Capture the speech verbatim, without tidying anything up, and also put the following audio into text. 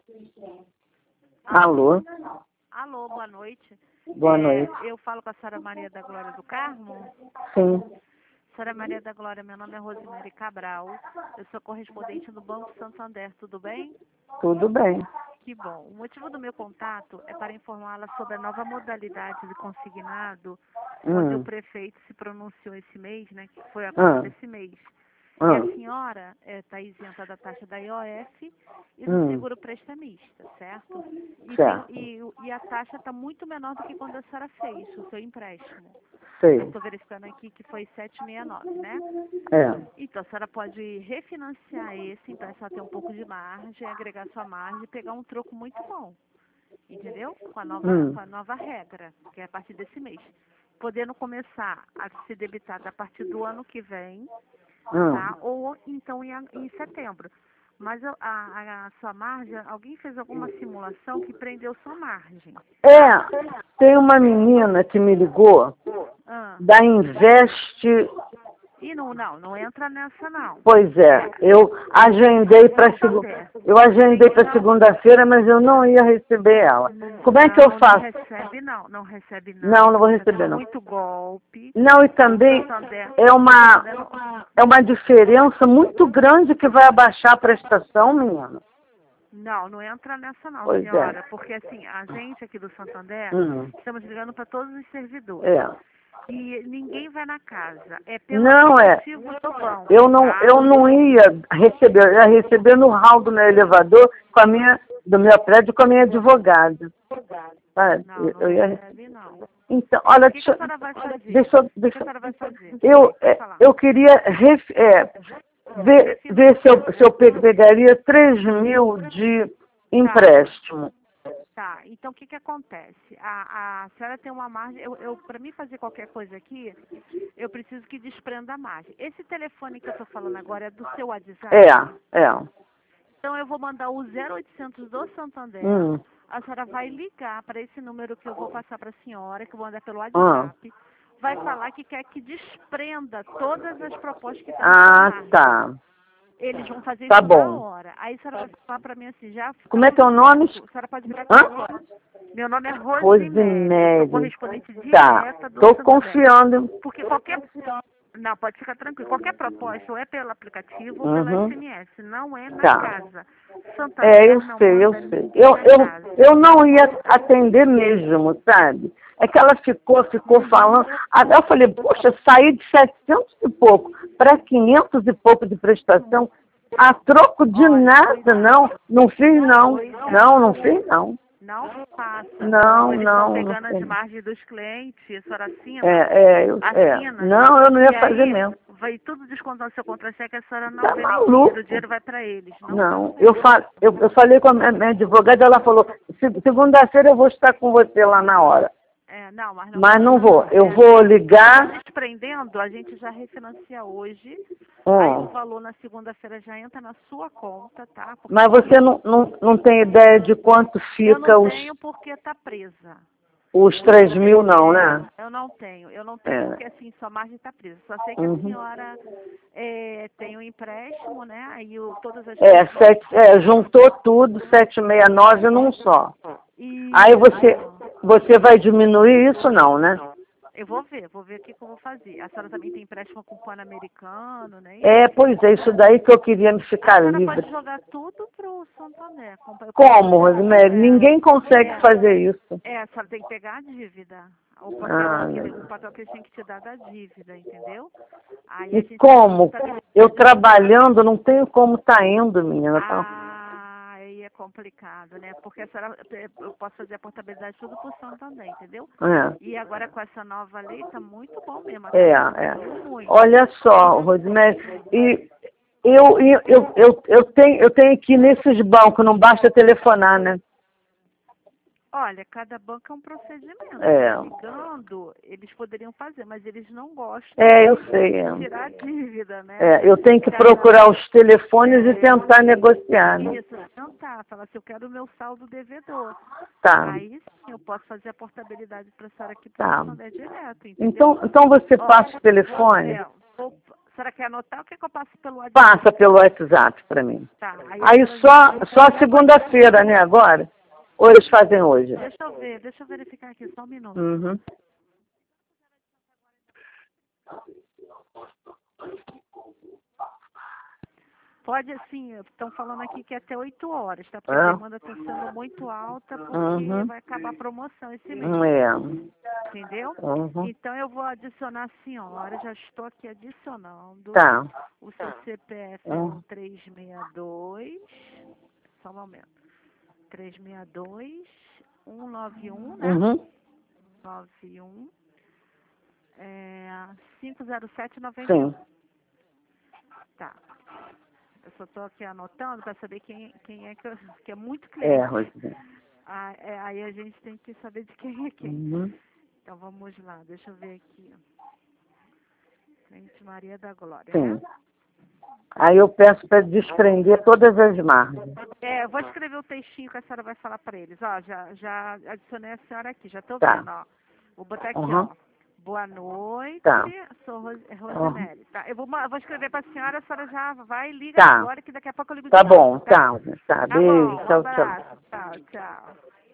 Alô? Alô, boa noite. Boa É, noite. eu falo com a senhora Maria da Glória do Carmo. Sim. Senhora Maria da Glória, meu nome é Rosemary Cabral. Eu sou correspondente do Banco Santander, tudo bem? Tudo bem. Que bom. O motivo do meu contato é para informá-la sobre a nova modalidade de consignado, onde o Hum. prefeito se pronunciou esse mês, né, que foi agora Ah. desse mês. E Ah. a senhora está isenta da taxa da I O F e do Hum. seguro prestamista, certo? E, tem, Certo. e, o- e a taxa está muito menor do que quando a senhora fez o seu empréstimo. Sei. Eu estou verificando aqui que foi setecentos e sessenta e nove, né? É. Então, a senhora pode refinanciar esse, então a senhora tem um pouco de margem, agregar sua margem e pegar um troco muito bom, entendeu? Com a nova, Hum. com a nova regra, que é a partir desse mês. Podendo começar a ser debitada a partir do ano que vem, Hum. tá? Ou então em, a- em setembro. Mas a, a- a sua margem, alguém fez alguma simulação que prendeu sua margem, É, tá? tem uma menina que me ligou Ah. da Invest. E não, não, não entra nessa não. Pois é, eu agendei para Santander. eu agendei para segunda-feira, mas eu não ia receber ela. Como é que eu Não, não faço? recebe não, não recebe não. Não, não vou Tá receber tendo não. muito golpe. Não, e O também Santander, é o uma Santander não, é uma diferença muito grande que vai abaixar a prestação, menina. não, não entra nessa não, Pois é. senhora. Porque assim, a gente aqui do Santander, Hum. estamos ligando para todos os servidores. É. E ninguém vai na casa. É pelo Não é. aplicativo do banco, Eu não, tá? eu não ia receber, eu ia receber no hall do meu elevador com a minha, do meu prédio com a minha advogada. Sabe? Não, não Eu ia. recebe não. Então, olha, O que, que a deixa, senhora vai fazer? deixa, eu- O que, que a deixa senhora vai fazer? eu, Oi, pode é, falar. eu queria ref- é, ver, ver se, eu, se eu pe- pegaria três mil de empréstimo. Tá, então o que que acontece? A, a senhora tem uma margem, eu, eu para mim fazer qualquer coisa aqui, eu preciso que desprenda a margem. Esse telefone que eu estou falando agora é do seu WhatsApp? É, é. Então eu vou mandar o zero oitocentos do Santander, Hum. a senhora vai ligar para esse número que eu vou passar para a senhora, que eu vou mandar pelo Ah. WhatsApp, vai falar que quer que desprenda todas as propostas que estão na sua Ah, margem. tá. Eles vão fazer Tá isso na bom. hora. Aí a senhora vai falar para mim assim, já Como é tá teu tudo nome? certo. A senhora pode virar aqui Hã? agora. Meu nome é Rosemary, Rosemary. sou correspondente Tá. direta do Tô Santander. confiando. Porque qualquer... Não, pode ficar tranquilo. Qualquer proposta ou é pelo aplicativo ou pela Uhum. S M S, não é na Tá. casa. É, Santander eu não sei, eu manda sei. ninguém Eu, na eu, casa. eu não ia atender mesmo, sabe? É que ela ficou, ficou falando. Aí eu falei, poxa, saí de setecentos e pouco para quinhentos e pouco de prestação. A troco de Olha, nada, não. Não fiz, não. Não, não fiz, não. Não faça. Não, Eles não, estão não pegando as fiz. margens dos clientes, a senhora assina, É, é, eu, é. assina. Não, eu não ia E fazer aí mesmo. vai tudo descontando seu contra-cheque, a senhora não Tá vê nem maluco? dinheiro, o dinheiro vai para eles. Não, Não, faça eu, isso. fa eu, eu falei com a minha, minha advogada, ela falou, "Se- segunda-feira eu vou estar com você lá na hora. É, não, mas não Mas não faça vou, eu É, vou ligar. desprendendo, a gente já refinancia hoje. Hum. Aí o valor na segunda-feira já entra na sua conta, tá? Porque Mas você não, não, não tem ideia de quanto eu fica não os, tenho porque tá presa. os três mil, não, né? Eu não tenho, eu não tenho É. porque assim, sua margem está presa. Só sei que a Uhum. senhora é, tem um empréstimo, né? Aí o, todas as É, sete, é, juntou tudo, setecentos e sessenta e nove num só. Aí você, você vai diminuir isso, não, né? Eu vou ver, vou ver o que, que eu vou fazer. A senhora também tem empréstimo com o Pan-Americano, né? É, pois é, isso daí que eu queria me A ficar senhora livre. pode jogar tudo pro Santander. compra- Como, Rosemary? Ninguém consegue É. fazer isso. É, a senhora tem que pegar a dívida. O papel, Ah, aquele, o papel que eles têm que te dar da dívida, entendeu? Aí a e gente como? tá- Eu trabalhando, não tenho como tá indo, menina. Tá? Ah, aí é complicado, né? Porque a senhora, eu posso fazer a portabilidade tudo por Santander, entendeu? É, E agora com essa nova lei tá muito bom mesmo. A é, taxa é. subiu muito. Olha só, Rosemary, e eu, eu, eu, eu, eu, tenho, eu tenho que ir nesses bancos, não basta telefonar, né? Olha, cada banco é um procedimento. É. Ligando, eles poderiam fazer, mas eles não gostam É, eu de sei. É. tirar a dívida, né? É, eu tenho que Se a- procurar os telefones e tentar negociar, né? Isso, não tá. Fala assim, eu quero o meu saldo devedor. Tá, Aí sim, eu posso fazer a portabilidade para a senhora aqui para o tá. Santander direto, entendeu? Então, então você Ó, passa o telefone? é, vou- a senhora quer anotar ou quer que eu passe pelo WhatsApp? Passa pelo WhatsApp para mim. Tá. Aí, Aí só, só segunda-feira, né, agora? Ou eles fazem hoje? Deixa eu ver, deixa eu verificar aqui, só um minuto. Uhum. Pode, assim, estão falando aqui que é até oito horas, tá? Porque É. a demanda está sendo muito alta, porque Uhum. vai acabar a promoção esse mês. É. Entendeu? Uhum. Então eu vou adicionar a senhora, já estou aqui adicionando. Tá. O seu C P F é Uhum. o três seis dois, só um momento. três seis dois, um nove um, né? Uhum. nove um, é, cinco zero sete nove um. Sim. Tá. Eu só estou aqui anotando para saber quem, quem é que, eu, que é muito É, cliente. Roseli. Ah, é, aí a gente tem que saber de quem é quem. Uhum. Então vamos lá, deixa eu ver aqui. Cliente Maria da Glória, Sim. né? Aí eu peço para desprender todas as margens. É, eu vou escrever o textinho que a senhora vai falar para eles. Ó, já, já adicionei a senhora aqui, já estou Tá. vendo, ó. Vou botar aqui, Uhum. ó. Boa noite, Tá. sou Ros Uhum. Rosinelli. Tá, eu vou, ma- eu vou escrever para a senhora, a senhora já vai e liga Tá. agora, que daqui a pouco eu ligo de Tá novo, bom, tá? tá. Tá. Tá Beijo. bom, um Tchau, tchau. abraço. Tchau, tchau.